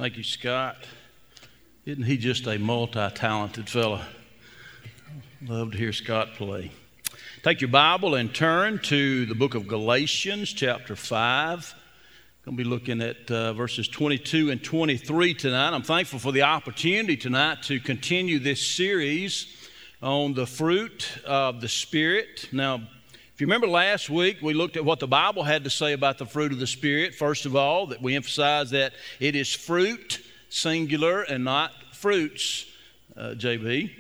Thank you, Scott. Isn't he just a multi-talented fella? Love to hear Scott play. Take your Bible and turn to the book of Galatians, chapter 5. I'm going to be looking at verses 22 and 23 tonight. I'm thankful for the opportunity tonight to continue this series on the fruit of the Spirit. Now, if you remember last week, we looked at what the Bible had to say about the fruit of the Spirit. First of all, that we emphasized that it is fruit, singular, and not fruits, JB.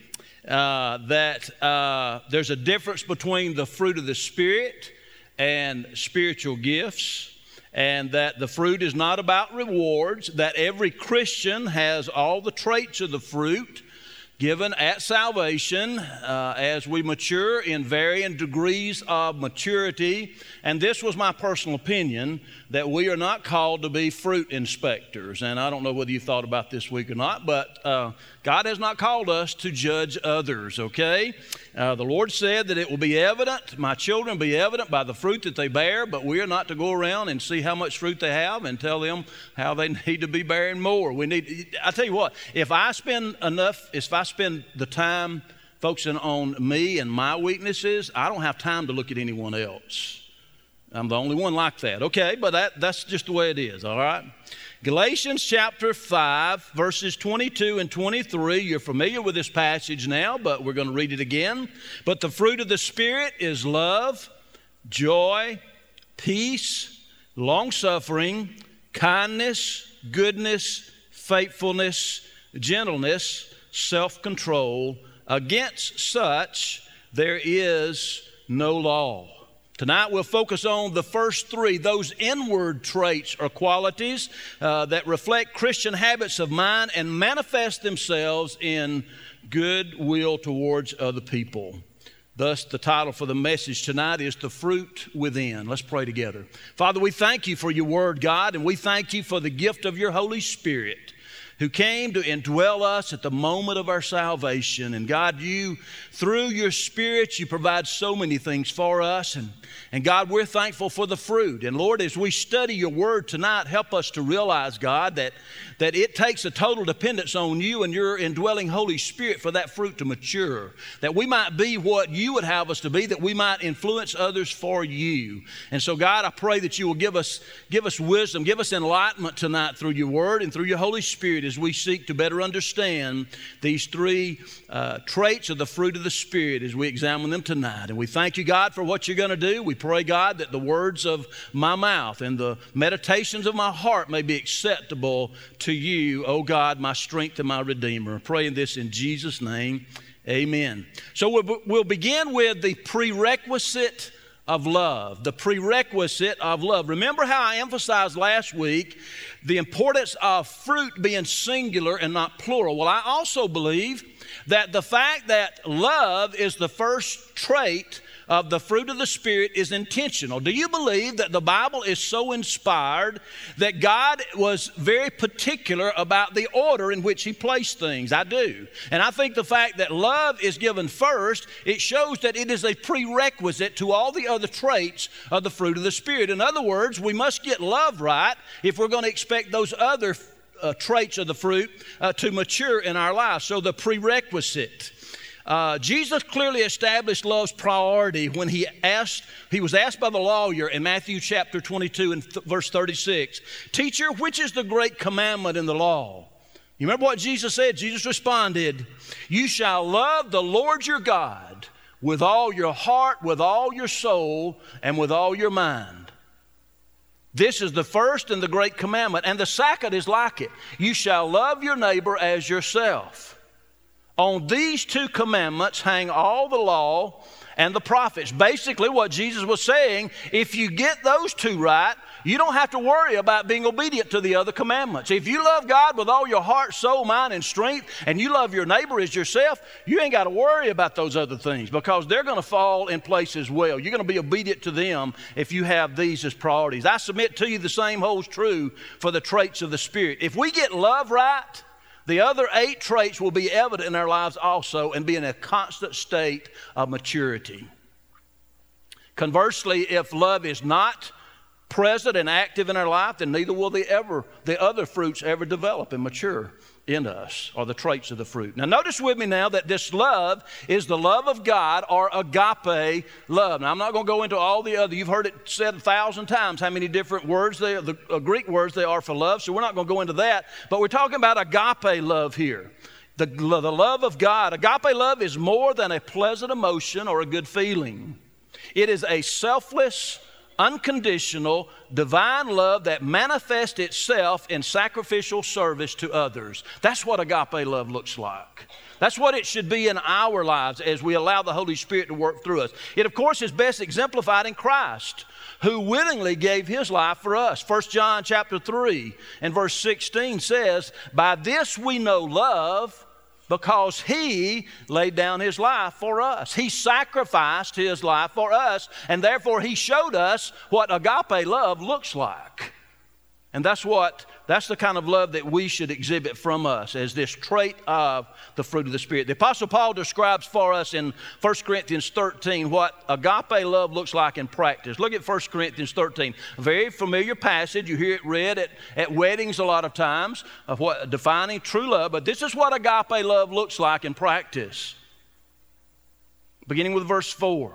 That there's a difference between the fruit of the Spirit and spiritual gifts, and that the fruit is not about rewards, that every Christian has all the traits of the fruit given at salvation as we mature in varying degrees of maturity. And this was my personal opinion, that we are not called to be fruit inspectors. And I don't know whether you thought about this week or not, but God has not called us to judge others, okay? The Lord said that it will be evident, my children be evident by the fruit that they bear, but we are not to go around and see how much fruit they have and tell them how they need to be bearing more. I tell you what, if I spend the time focusing on me and my weaknesses, I don't have time to look at anyone else. I'm the only one like that. Okay, but that's just the way it is, all right? Galatians chapter 5, verses 22 and 23. You're familiar with this passage now, but we're going to read it again. But the fruit of the Spirit is love, joy, peace, long-suffering, kindness, goodness, faithfulness, gentleness, self-control. Against such there is no law. Tonight we'll focus on the first three, those inward traits or qualities that reflect Christian habits of mind and manifest themselves in goodwill towards other people. Thus, the title for the message tonight is The Fruit Within. Let's pray together. Father, we thank you for your word, God, and we thank you for the gift of your Holy Spirit, who came to indwell us at the moment of our salvation. And God, you, through your Spirit, you provide so many things for us. And God, we're thankful for the fruit. And Lord, as we study your word tonight, help us to realize, God, that it takes a total dependence on you and your indwelling Holy Spirit for that fruit to mature. That we might be what you would have us to be, that we might influence others for you. And so, God, I pray that you will give us wisdom, give us enlightenment tonight through your word and through your Holy Spirit as we seek to better understand these three traits of the fruit of the Spirit as we examine them tonight. And we thank you, God, for what you're going to do. We pray, God, that the words of my mouth and the meditations of my heart may be acceptable to you, O God, my strength and my Redeemer. Praying this in Jesus' name, amen. So we'll begin with the prerequisite of love, the prerequisite of love. Remember how I emphasized last week the importance of fruit being singular and not plural. Well, I also believe that the fact that love is the first trait of the fruit of the Spirit is intentional. Do you believe that the Bible is so inspired that God was very particular about the order in which he placed things? I do. And I think the fact that love is given first, it shows that it is a prerequisite to all the other traits of the fruit of the Spirit. In other words, we must get love right if we're going to expect those other traits of the fruit to mature in our lives. So the prerequisite. Jesus clearly established love's priority when he was asked by the lawyer in Matthew chapter 22 and verse 36, "Teacher, which is the great commandment in the law?" You remember what Jesus said? Jesus responded, "You shall love the Lord your God with all your heart, with all your soul, and with all your mind. This is the first and the great commandment, and the second is like it. You shall love your neighbor as yourself. On these two commandments hang all the law and the prophets." Basically, what Jesus was saying, if you get those two right, you don't have to worry about being obedient to the other commandments. If you love God with all your heart, soul, mind, and strength, and you love your neighbor as yourself, you ain't got to worry about those other things because they're going to fall in place as well. You're going to be obedient to them if you have these as priorities. I submit to you the same holds true for the traits of the Spirit. If we get love right, the other 8 traits will be evident in our lives also and be in a constant state of maturity. Conversely, if love is not present and active in our life, then neither will the other fruits ever develop and mature in us, or the traits of the fruit. Now notice with me now that this love is the love of God, or agape love. Now I'm not going to go into all the other, you've heard it said 1,000 times how many different words the Greek words they are for love, so we're not going to go into that, but we're talking about agape love here. The love of God. Agape love is more than a pleasant emotion or a good feeling. It is a selfless, unconditional, divine love that manifests itself in sacrificial service to others. That's what agape love looks like. That's what it should be in our lives as we allow the Holy Spirit to work through us. It, of course, is best exemplified in Christ, who willingly gave his life for us. 1 John chapter 3 and verse 16 says, "By this we know love, because he laid down his life for us." He sacrificed his life for us, and therefore he showed us what agape love looks like. And that's the kind of love that we should exhibit from us as this trait of the fruit of the Spirit. The Apostle Paul describes for us in 1 Corinthians 13 what agape love looks like in practice. Look at 1 Corinthians 13, a very familiar passage. You hear it read at weddings a lot of times, of what defining true love, but this is what agape love looks like in practice. Beginning with verse 4.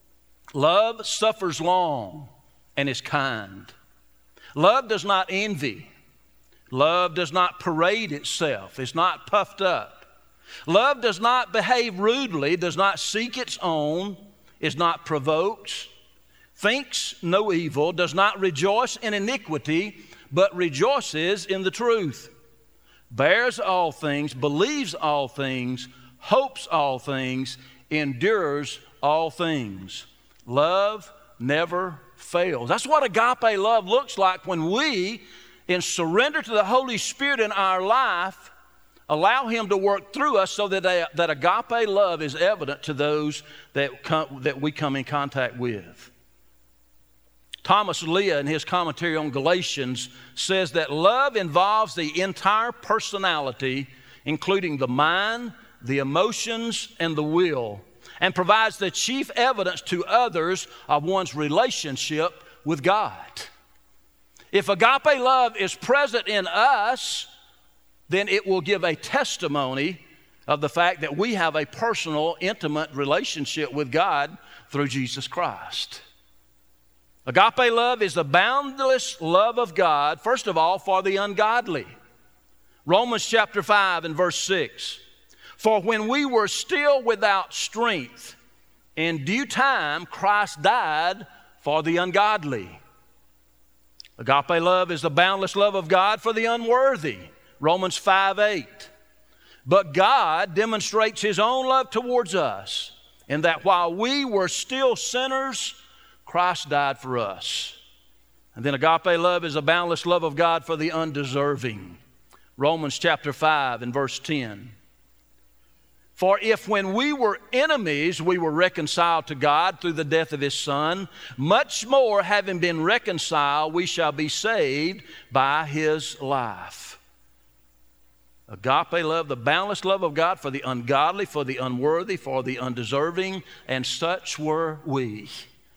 "Love suffers long and is kind. Love does not envy. Love does not parade itself. It's not puffed up. Love does not behave rudely, does not seek its own, is not provoked, thinks no evil, does not rejoice in iniquity, but rejoices in the truth, bears all things, believes all things, hopes all things, endures all things. Love never fails." That's what agape love looks like when we, in surrender to the Holy Spirit in our life, allow him to work through us so that agape love is evident to those that we come in contact with. Thomas Leah, in his commentary on Galatians, says that love involves the entire personality, including the mind, the emotions, and the will, and provides the chief evidence to others of one's relationship with God. If agape love is present in us, then it will give a testimony of the fact that we have a personal, intimate relationship with God through Jesus Christ. Agape love is the boundless love of God, first of all, for the ungodly. Romans chapter 5 and verse 6. "For when we were still without strength, in due time Christ died for the ungodly." Agape love is the boundless love of God for the unworthy. Romans 5:8. "But God demonstrates his own love towards us, in that while we were still sinners, Christ died for us." And then agape love is a boundless love of God for the undeserving. Romans chapter 5 and verse 10. "For if when we were enemies, we were reconciled to God through the death of his Son, much more having been reconciled, we shall be saved by his life." Agape love, the boundless love of God for the ungodly, for the unworthy, for the undeserving, and such were we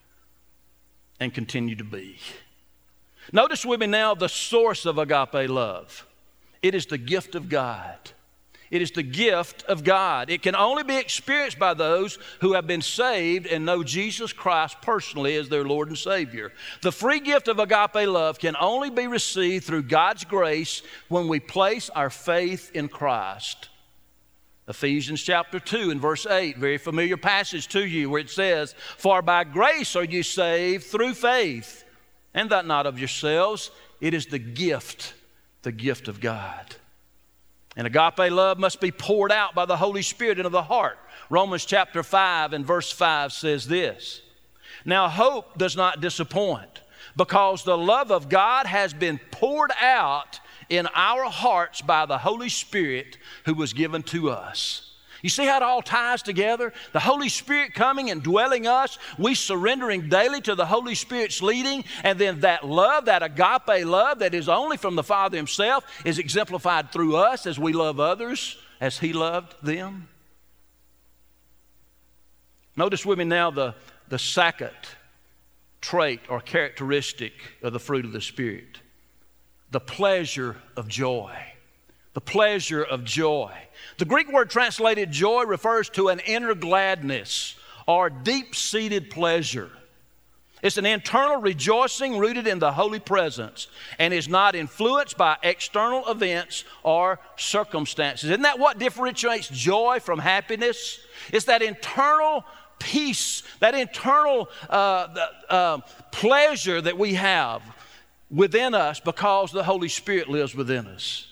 and continue to be. Notice with me now the source of agape love. It is the gift of God. It is the gift of God. It can only be experienced by those who have been saved and know Jesus Christ personally as their Lord and Savior. The free gift of agape love can only be received through God's grace when we place our faith in Christ. Ephesians chapter 2 and verse 8, very familiar passage to you, where it says, "For by grace are you saved through faith, and that not of yourselves, it is the gift of God." And agape love must be poured out by the Holy Spirit into the heart. Romans chapter 5 and verse 5 says this, "Now hope does not disappoint, because the love of God has been poured out in our hearts by the Holy Spirit who was given to us." You see how it all ties together? The Holy Spirit coming and dwelling us, we surrendering daily to the Holy Spirit's leading, and then that love, that agape love that is only from the Father himself, is exemplified through us as we love others as he loved them. Notice with me now the second trait or characteristic of the fruit of the Spirit. The pleasure of joy. The pleasure of joy. The Greek word translated joy refers to an inner gladness or deep-seated pleasure. It's an internal rejoicing rooted in the holy presence and is not influenced by external events or circumstances. Isn't that what differentiates joy from happiness? It's that internal peace, that internal pleasure that we have within us because the Holy Spirit lives within us.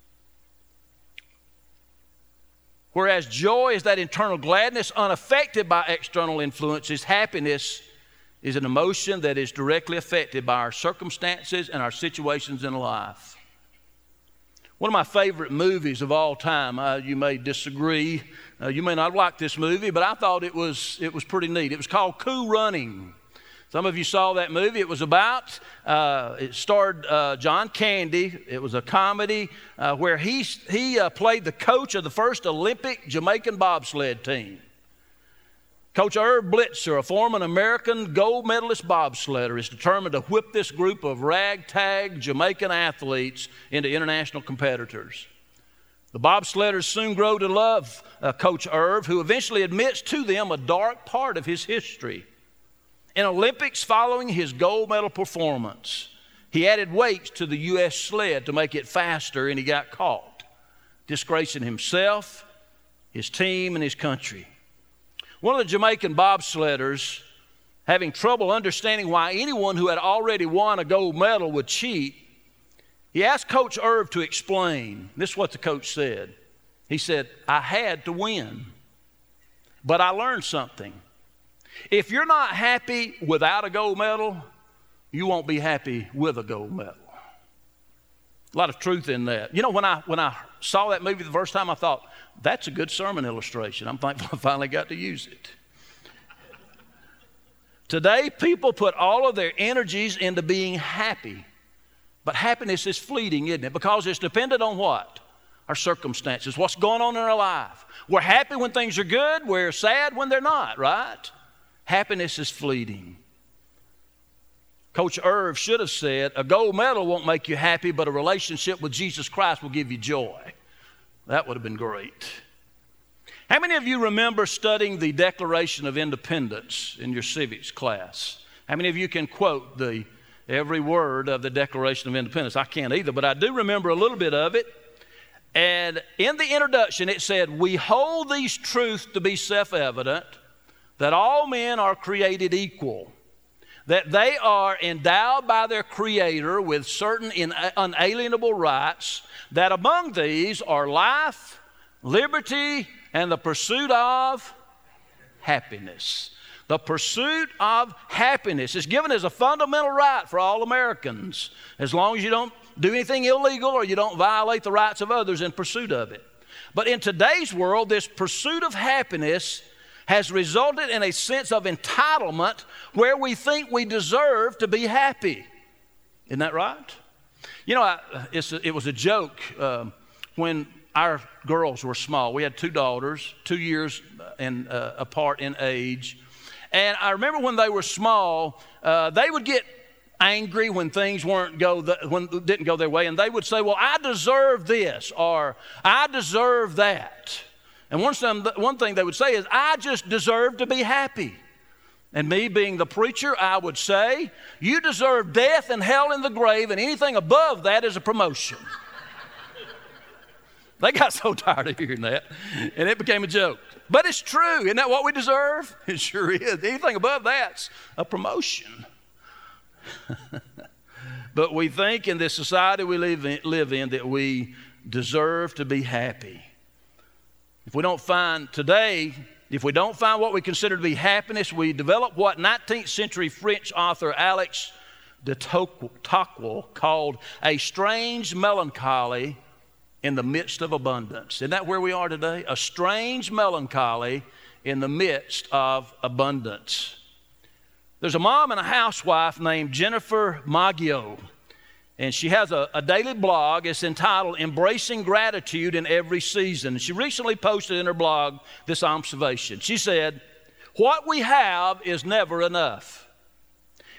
Whereas joy is that internal gladness unaffected by external influences, happiness is an emotion that is directly affected by our circumstances and our situations in life. One of my favorite movies of all time, you may disagree, you may not like this movie, but I thought it was pretty neat. It was called Cool Running. Some of you saw that movie. It was about, it starred John Candy. It was a comedy where he played the coach of the first Olympic Jamaican bobsled team. Coach Irv Blitzer, a former American gold medalist bobsledder, is determined to whip this group of ragtag Jamaican athletes into international competitors. The bobsledders soon grow to love Coach Irv, who eventually admits to them a dark part of his history. In Olympics following his gold medal performance, he added weights to the U.S. sled to make it faster, and he got caught, disgracing himself, his team, and his country. One of the Jamaican bobsledders, having trouble understanding why anyone who had already won a gold medal would cheat, he asked Coach Irv to explain. This is what the coach said. He said, "I had to win, but I learned something. If you're not happy without a gold medal, you won't be happy with a gold medal." A lot of truth in that. You know, when I saw that movie the first time, I thought, that's a good sermon illustration. I'm thankful I finally got to use it. Today, people put all of their energies into being happy. But happiness is fleeting, isn't it? Because it's dependent on what? Our circumstances, what's going on in our life. We're happy when things are good. We're sad when they're not, right? Happiness is fleeting. Coach Irv should have said, a gold medal won't make you happy, but a relationship with Jesus Christ will give you joy. That would have been great. How many of you remember studying the Declaration of Independence in your civics class? How many of you can quote every word of the Declaration of Independence? I can't either, but I do remember a little bit of it. And in the introduction, it said, "We hold these truths to be self-evident, that all men are created equal, that they are endowed by their Creator with certain unalienable rights, that among these are life, liberty, and the pursuit of happiness." The pursuit of happiness is given as a fundamental right for all Americans, as long as you don't do anything illegal or you don't violate the rights of others in pursuit of it. But in today's world, this pursuit of happiness has resulted in a sense of entitlement where we think we deserve to be happy. Isn't that right? You know, it was a joke when our girls were small. We had two daughters, 2 years apart in age. And I remember when they were small, they would get angry when things didn't go their way. And they would say, "Well, I deserve this," or "I deserve that." And one thing they would say is, "I just deserve to be happy." And me being the preacher, I would say, "You deserve death and hell in the grave, and anything above that is a promotion." They got so tired of hearing that, and it became a joke. But it's true. Isn't that what we deserve? It sure is. Anything above that's a promotion. But we think in this society we live in that we deserve to be happy. If we don't find what we consider to be happiness, we develop what 19th century French author Alex de Tocqueville called a strange melancholy in the midst of abundance. Isn't that where we are today? A strange melancholy in the midst of abundance. There's a mom and a housewife named Jennifer Maggio, and she has a daily blog. It's entitled "Embracing Gratitude in Every Season." And she recently posted in her blog this observation. She said, "What we have is never enough.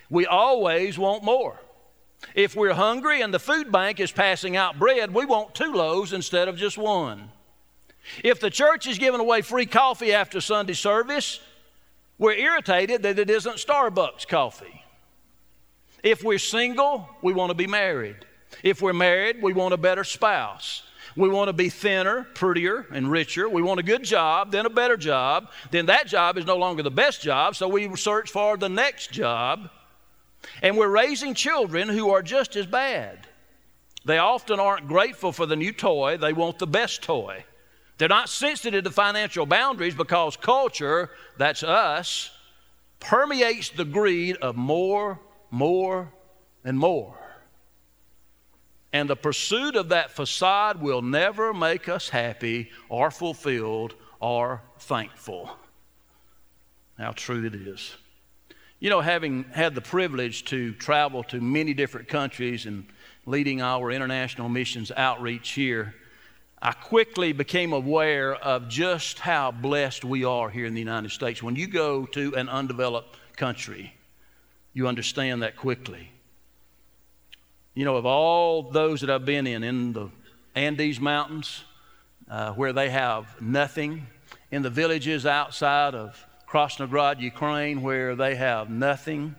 We always want more. If we're hungry and the food bank is passing out bread, we want 2 loaves instead of just 1. If the church is giving away free coffee after Sunday service, we're irritated that it isn't Starbucks coffee. If we're single, we want to be married. If we're married, we want a better spouse. We want to be thinner, prettier, and richer. We want a good job, then a better job. Then that job is no longer the best job, so we search for the next job. And we're raising children who are just as bad. They often aren't grateful for the new toy. They want the best toy. They're not sensitive to financial boundaries because culture, that's us, permeates the greed of more, and more. And the pursuit of that facade will never make us happy or fulfilled or thankful. How true it is. You know, having had the privilege to travel to many different countries and leading our international missions outreach here, I quickly became aware of just how blessed we are here in the United States. When you go to an undeveloped country, you understand that quickly. You know, of all those that I've been in the Andes Mountains, where they have nothing, in the villages outside of Krasnograd, Ukraine, where they have nothing,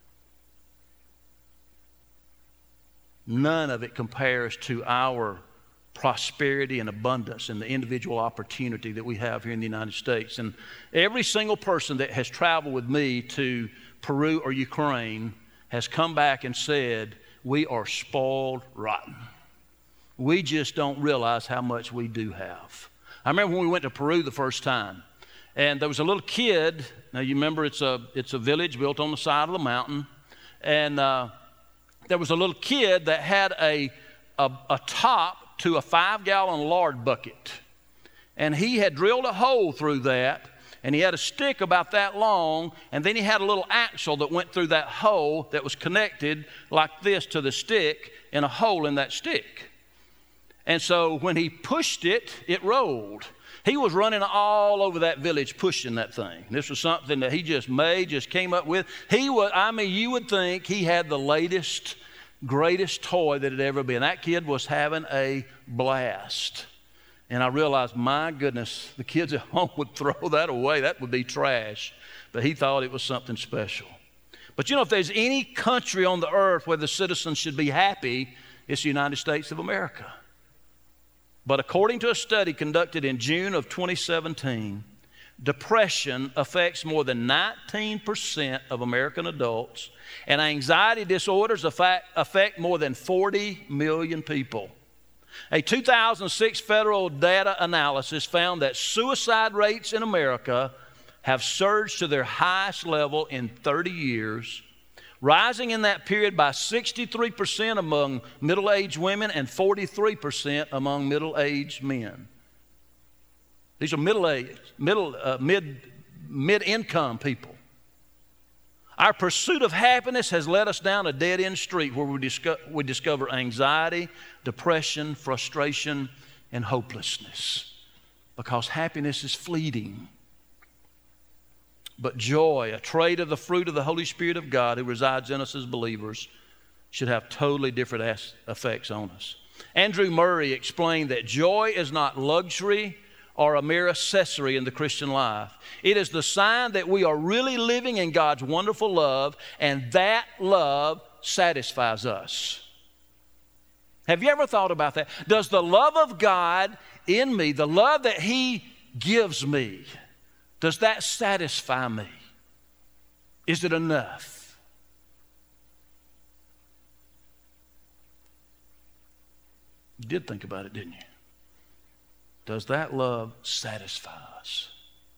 none of it compares to our prosperity and abundance and the individual opportunity that we have here in the United States. And every single person that has traveled with me to Peru or Ukraine has come back and said, we are spoiled rotten. We just don't realize how much we do have. I remember when we went to Peru the first time, and there was a little kid. Now you remember it's a village built on the side of the mountain, and there was a little kid that had a top to a 5-gallon lard bucket, and he had drilled a hole through that, and he had a stick about that long, and then he had a little axle that went through that hole that was connected like this to the stick in a hole in that stick. And so when he pushed it, it rolled. He was running all over that village pushing that thing. This was something that he just came up with. You would think he had the latest, greatest toy that had ever been. That kid was having a blast. And I realized, my goodness, the kids at home would throw that away. That would be trash. But he thought it was something special. But you know, if there's any country on the earth where the citizens should be happy, it's the United States of America. But according to a study conducted in June of 2017, depression affects more than 19% of American adults, and anxiety disorders affect more than 40 million people. A 2006 federal data analysis found that suicide rates in America have surged to their highest level in 30 years, rising in that period by 63% among middle-aged women and 43% among middle-aged men. These are mid-income people. Our pursuit of happiness has led us down a dead-end street where we discover anxiety, depression, frustration, and hopelessness, because happiness is fleeting. But joy, a trait of the fruit of the Holy Spirit of God who resides in us as believers, should have totally different effects on us. Andrew Murray explained that joy is not luxury or a mere accessory in the Christian life. It is the sign that we are really living in God's wonderful love, and that love satisfies us. Have you ever thought about that? Does the love of God in me, the love that He gives me, does that satisfy me? Is it enough? You did think about it, didn't you? Does that love satisfy us?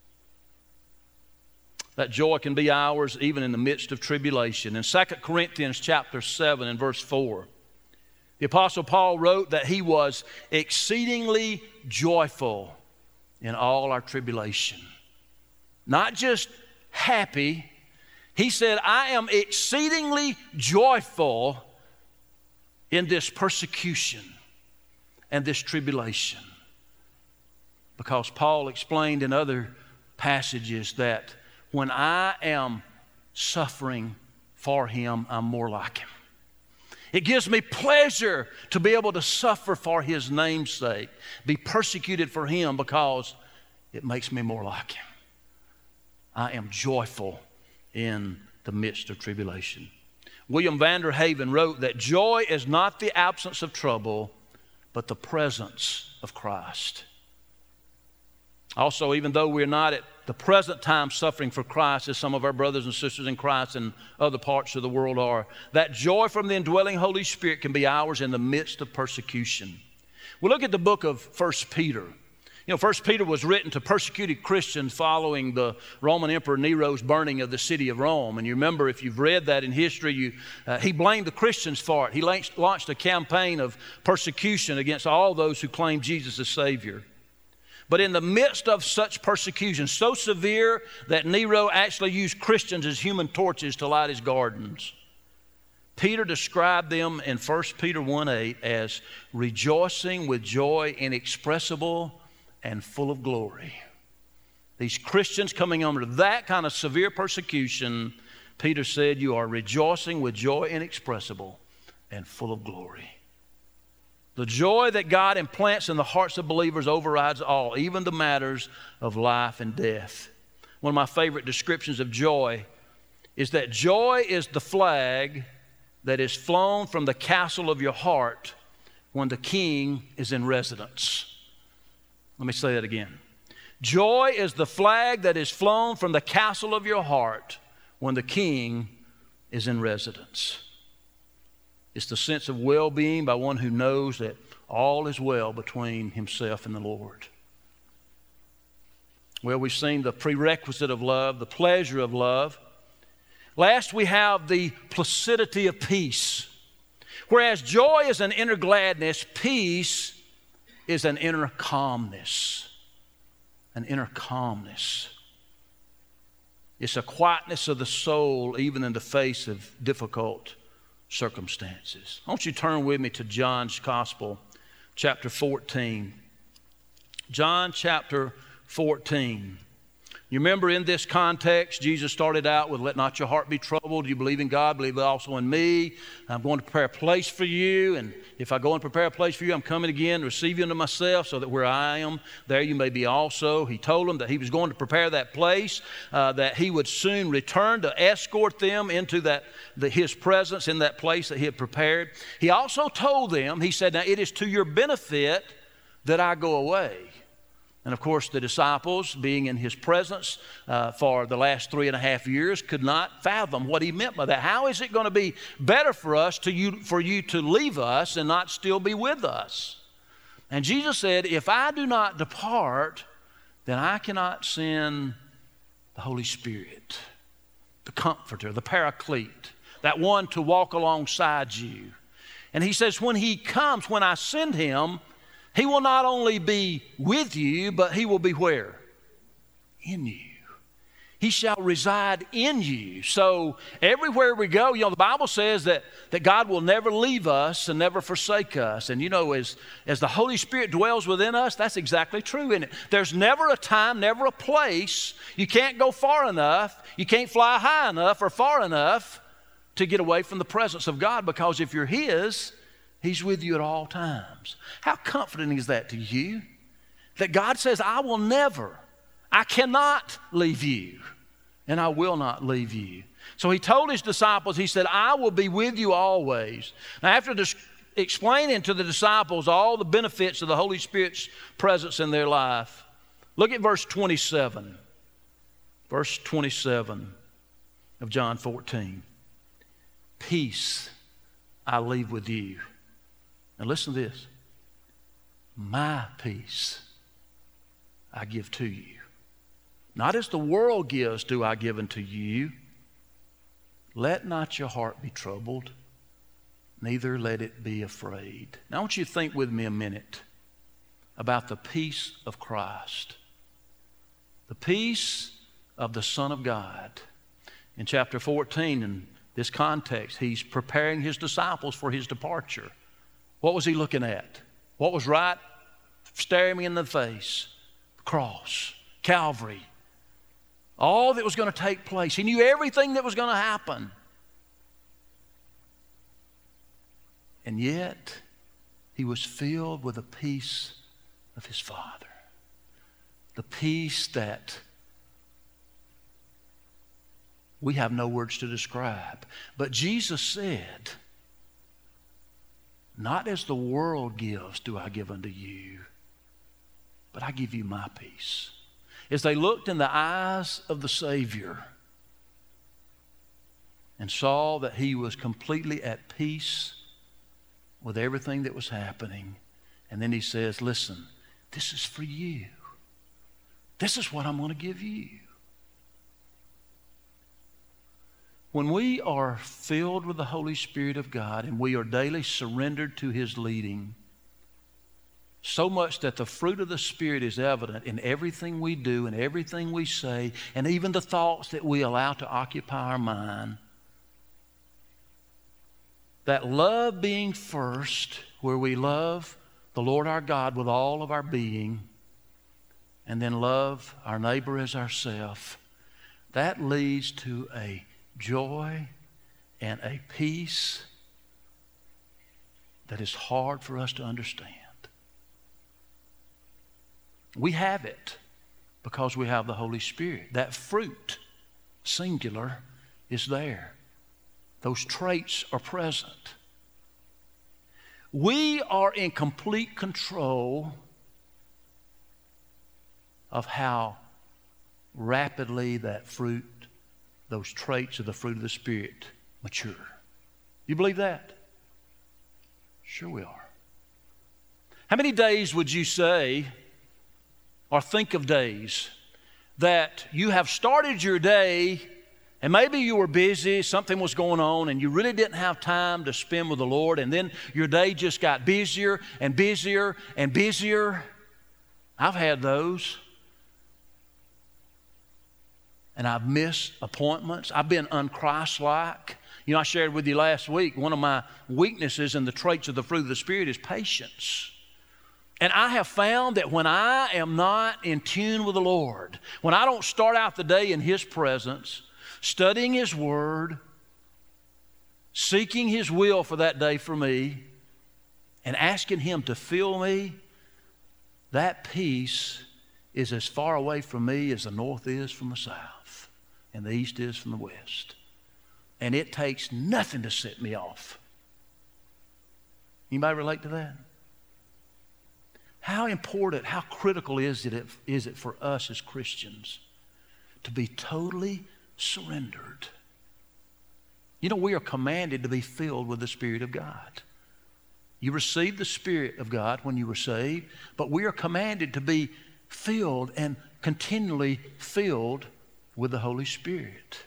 That joy can be ours even in the midst of tribulation. In 2 Corinthians chapter 7 and verse 4, the Apostle Paul wrote that he was exceedingly joyful in all our tribulation. Not just happy. He said, I am exceedingly joyful in this persecution and this tribulation. Because Paul explained in other passages that when I am suffering for Him, I'm more like Him. It gives me pleasure to be able to suffer for His name's sake, be persecuted for Him, because it makes me more like Him. I am joyful in the midst of tribulation. William Vander Haven wrote that joy is not the absence of trouble, but the presence of Christ. Also, even though we're not at the present time suffering for Christ, as some of our brothers and sisters in Christ in other parts of the world are, that joy from the indwelling Holy Spirit can be ours in the midst of persecution. We look at the book of 1 Peter. You know, 1 Peter was written to persecuted Christians following the Roman Emperor Nero's burning of the city of Rome. And you remember, if you've read that in history, he blamed the Christians for it. He launched a campaign of persecution against all those who claimed Jesus as Savior. But in the midst of such persecution, so severe that Nero actually used Christians as human torches to light his gardens, Peter described them in 1 Peter 1:8 as rejoicing with joy inexpressible and full of glory. These Christians coming under that kind of severe persecution, Peter said, you are rejoicing with joy inexpressible and full of glory. The joy that God implants in the hearts of believers overrides all, even the matters of life and death. One of my favorite descriptions of joy is that joy is the flag that is flown from the castle of your heart when the king is in residence. Let me say that again. Joy is the flag that is flown from the castle of your heart when the king is in residence. It's the sense of well-being by one who knows that all is well between himself and the Lord. Well, we've seen the prerequisite of love, the pleasure of love. Last, we have the placidity of peace. Whereas joy is an inner gladness, peace is an inner calmness. An inner calmness. It's a quietness of the soul even in the face of difficult circumstances. I want you to turn with me to John's Gospel, chapter 14. John chapter 14. You remember in this context, Jesus started out with, let not your heart be troubled. You believe in God, believe also in me. I'm going to prepare a place for you. And if I go and prepare a place for you, I'm coming again to receive you unto myself, so that where I am, there you may be also. He told them that he was going to prepare that place, that he would soon return to escort them into his presence in that place that he had prepared. He also told them, he said, now it is to your benefit that I go away. And of course, the disciples, being in his presence for the last 3.5 years, could not fathom what he meant by that. How is it going to be better for you to leave us and not still be with us? And Jesus said, if I do not depart, then I cannot send the Holy Spirit, the Comforter, the Paraclete, that one to walk alongside you. And he says, when he comes, when I send him, he will not only be with you, but he will be where? In you. He shall reside in you. So everywhere we go, the Bible says that God will never leave us and never forsake us. And as the Holy Spirit dwells within us, that's exactly true, isn't it? There's never a time, never a place. You can't go far enough. You can't fly high enough or far enough to get away from the presence of God, because if you're His, He's with you at all times. How comforting is that to you? That God says, I cannot leave you, and I will not leave you. So he told his disciples, he said, I will be with you always. Now, after explaining to the disciples all the benefits of the Holy Spirit's presence in their life, look at verse 27. Verse 27 of John 14. Peace I leave with you. Now listen to this. My peace I give to you. Not as the world gives do I give unto you. Let not your heart be troubled, neither let it be afraid. Now I want you to think with me a minute about the peace of Christ. The peace of the Son of God. In chapter 14, in this context, he's preparing his disciples for his departure. What was he looking at? What was right staring me in the face? The cross, Calvary. All that was going to take place. He knew everything that was going to happen. And yet, he was filled with the peace of his Father. The peace that we have no words to describe. But Jesus said, not as the world gives do I give unto you, but I give you my peace. As they looked in the eyes of the Savior and saw that he was completely at peace with everything that was happening, and then he says, listen, this is for you. This is what I'm going to give you. When we are filled with the Holy Spirit of God and we are daily surrendered to his leading, so much that the fruit of the Spirit is evident in everything we do and everything we say, and even the thoughts that we allow to occupy our mind, that love being first, where we love the Lord our God with all of our being, and then love our neighbor as ourselves, that leads to a joy and a peace that is hard for us to understand. We have it because we have the Holy Spirit. That fruit, singular, is there. Those traits are present. We are in complete control of how rapidly that fruit, those traits of the fruit of the Spirit, mature. You believe that? Sure we are. How many days would you say, or think of days, that you have started your day and maybe you were busy, something was going on, and you really didn't have time to spend with the Lord, and then your day just got busier and busier and busier? I've had those. And I've missed appointments. I've been un-Christ-like. You know, I shared with you last week, one of my weaknesses in the traits of the fruit of the Spirit is patience. And I have found that when I am not in tune with the Lord, when I don't start out the day in his presence, studying his word, seeking his will for that day for me, and asking him to fill me, that peace is as far away from me as the north is from the south and the east is from the west. And it takes nothing to set me off. Anybody relate to that? How important, how critical is it for us as Christians to be totally surrendered? You know, we are commanded to be filled with the Spirit of God. You received the Spirit of God when you were saved, but we are commanded to be filled and continually filled with the Holy Spirit.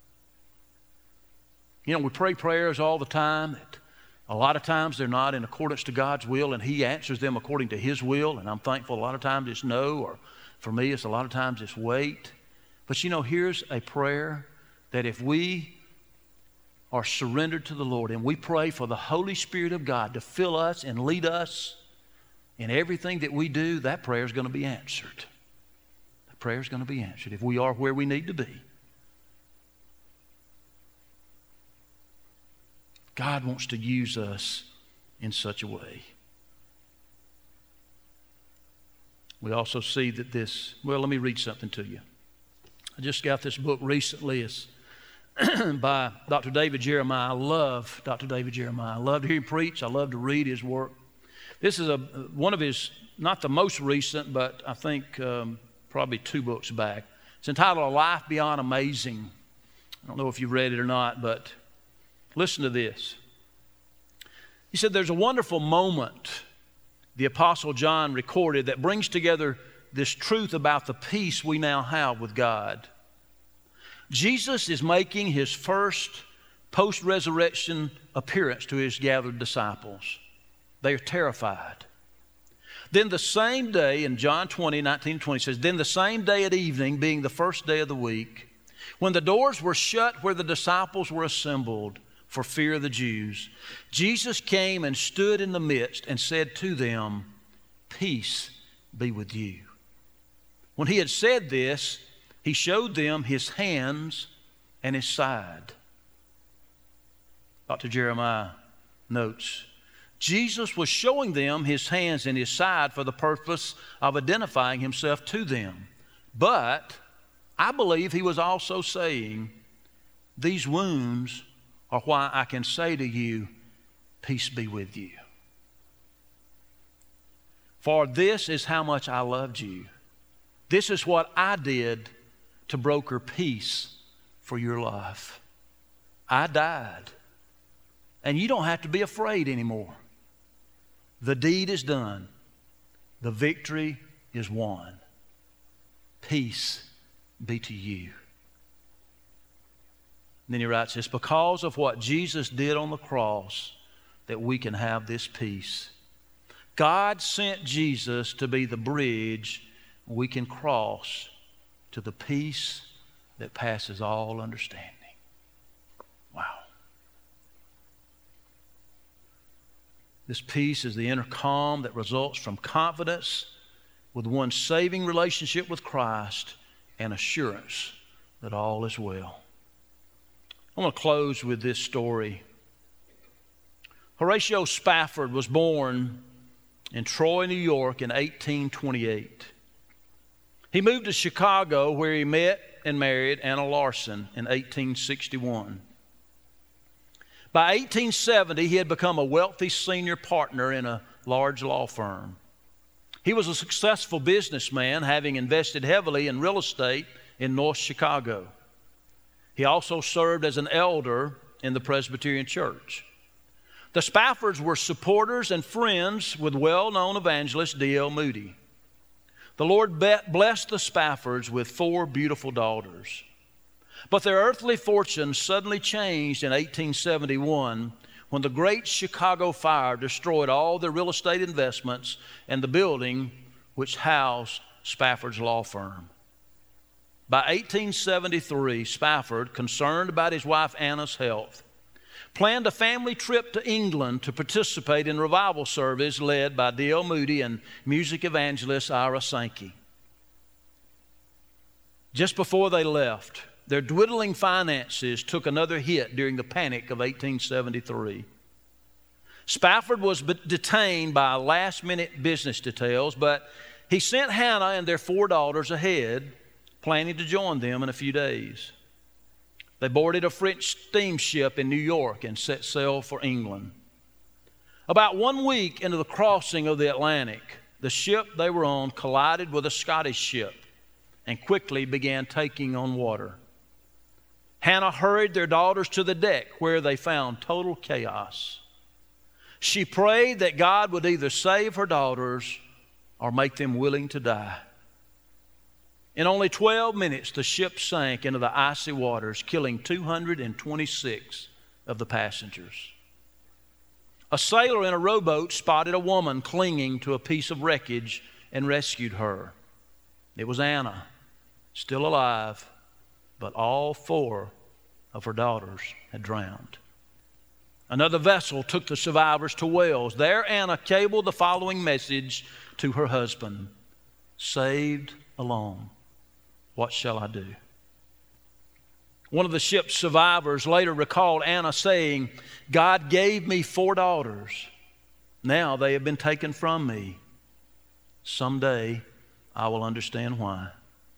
You know, we pray prayers all the time that a lot of times they're not in accordance to God's will, and he answers them according to his will, and I'm thankful a lot of times it's no, or for me it's a lot of times it's wait. But you know, here's a prayer that if we are surrendered to the Lord and we pray for the Holy Spirit of God to fill us and lead us in everything that we do, that prayer is going to be answered. That prayer is going to be answered if we are where we need to be. God wants to use us in such a way. We also see that this, well, let me read something to you. I just got this book recently. It's by Dr. David Jeremiah. I love Dr. David Jeremiah. I love to hear him preach. I love to read his work. This is one of his, not the most recent, but I think probably 2 books back. It's entitled A Life Beyond Amazing. I don't know if you've read it or not, but listen to this. He said, there's a wonderful moment the Apostle John recorded that brings together this truth about the peace we now have with God. Jesus is making his first post-resurrection appearance to his gathered disciples. They are terrified. Then the same day, in John 20, 19-20 says, then the same day at evening, being the first day of the week, when the doors were shut where the disciples were assembled for fear of the Jews, Jesus came and stood in the midst and said to them, peace be with you. When he had said this, he showed them his hands and his side. Dr. Jeremiah notes, Jesus was showing them his hands and his side for the purpose of identifying himself to them. But I believe he was also saying, these wounds are why I can say to you, peace be with you. For this is how much I loved you. This is what I did to broker peace for your life. I died. And you don't have to be afraid anymore. The deed is done. The victory is won. Peace be to you. And then he writes, it's because of what Jesus did on the cross that we can have this peace. God sent Jesus to be the bridge we can cross to the peace that passes all understanding. Wow. This peace is the inner calm that results from confidence with one's saving relationship with Christ and assurance that all is well. I want to close with this story. Horatio Spafford was born in Troy, New York in 1828. He moved to Chicago where he met and married Anna Larson in 1861. By 1870, he had become a wealthy senior partner in a large law firm. He was a successful businessman, having invested heavily in real estate in North Chicago. He also served as an elder in the Presbyterian Church. The Spaffords were supporters and friends with well-known evangelist D.L. Moody. The Lord blessed the Spaffords with 4 beautiful daughters. But their earthly fortunes suddenly changed in 1871 when the Great Chicago Fire destroyed all their real estate investments and the building which housed Spafford's law firm. By 1873, Spafford, concerned about his wife Anna's health, planned a family trip to England to participate in revival service led by D.L. Moody and music evangelist Ira Sankey. Just before they left, their dwindling finances took another hit during the panic of 1873. Spafford was detained by last-minute business details, but he sent Hannah and their 4 daughters ahead, planning to join them in a few days. They boarded a French steamship in New York and set sail for England. About 1 week into the crossing of the Atlantic, the ship they were on collided with a Scottish ship and quickly began taking on water. Hannah hurried their daughters to the deck where they found total chaos. She prayed that God would either save her daughters or make them willing to die. In only 12 minutes, the ship sank into the icy waters, killing 226 of the passengers. A sailor in a rowboat spotted a woman clinging to a piece of wreckage and rescued her. It was Anna, still alive, but all 4 of her daughters had drowned. Another vessel took the survivors to Wales. There, Anna cabled the following message to her husband: "Saved alone. What shall I do?" One of the ship's survivors later recalled Anna saying, "God gave me 4 daughters. Now they have been taken from me. Someday I will understand why."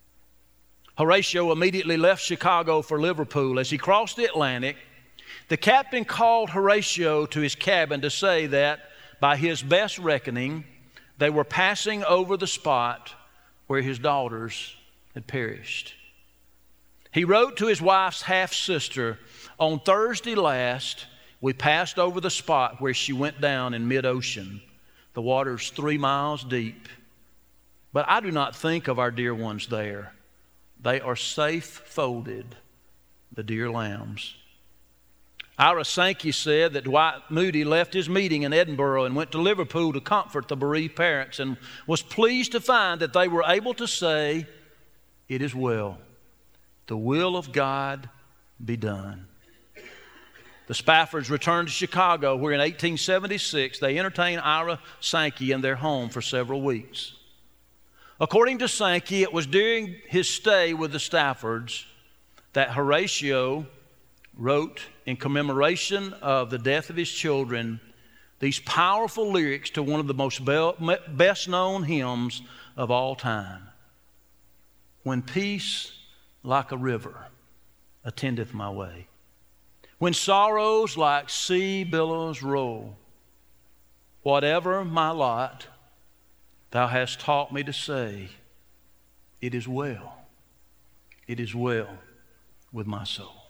Horatio immediately left Chicago for Liverpool. As he crossed the Atlantic, the captain called Horatio to his cabin to say that, by his best reckoning, they were passing over the spot where his daughters had perished. He wrote to his wife's half-sister, "On Thursday last, we passed over the spot where she went down in mid-ocean. The water's 3 miles deep. But I do not think of our dear ones there. They are safe folded, the dear lambs." Ira Sankey said that Dwight Moody left his meeting in Edinburgh and went to Liverpool to comfort the bereaved parents, and was pleased to find that they were able to say, "It is well. The will of God be done." The Spaffords returned to Chicago, where in 1876 they entertained Ira Sankey in their home for several weeks. According to Sankey, it was during his stay with the Spaffords that Horatio wrote, in commemoration of the death of his children, these powerful lyrics to one of the most best-known hymns of all time. When peace like a river attendeth my way, when sorrows like sea billows roll, whatever my lot, thou hast taught me to say, it is well with my soul.